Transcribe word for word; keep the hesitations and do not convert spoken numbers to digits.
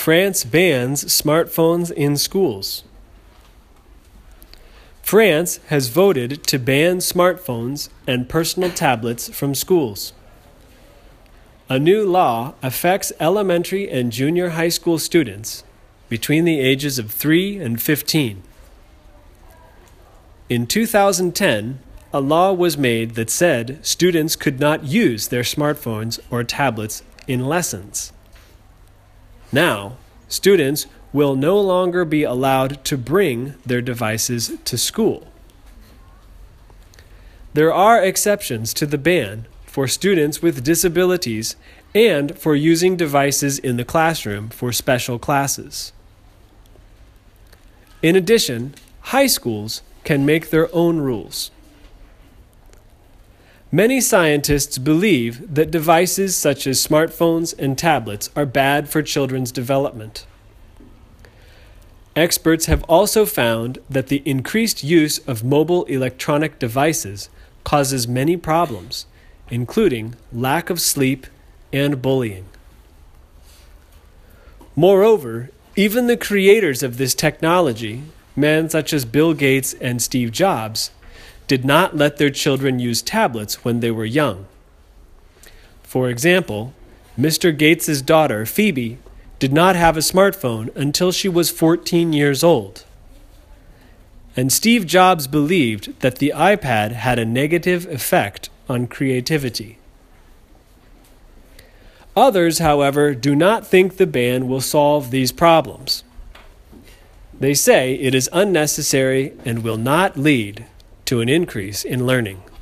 France bans smartphones in schools. France has voted to ban smartphones and personal tablets from schools. A new law affects elementary and junior high school students between the ages of three and fifteen. In two thousand ten, a law was made that said students could not use their smartphones or tablets in lessons. Now, students will no longer be allowed to bring their devices to school. There are exceptions to the ban for students with disabilities and for using devices in the classroom for special classes. In addition, high schools can make their own rules. Many scientists believe that devices such as smartphones and tablets are bad for children's development. Experts have also found that the increased use of mobile electronic devices causes many problems, including lack of sleep and bullying. Moreover, even the creators of this technology, men such as Bill Gates and Steve Jobs, did not let their children use tablets when they were young. For example, Mister Gates' daughter, Phoebe, did not have a smartphone until she was fourteen years old. And Steve Jobs believed that the iPad had a negative effect on creativity. Others, however, do not think the ban will solve these problems. They say it is unnecessary and will not lead to an increase in learning.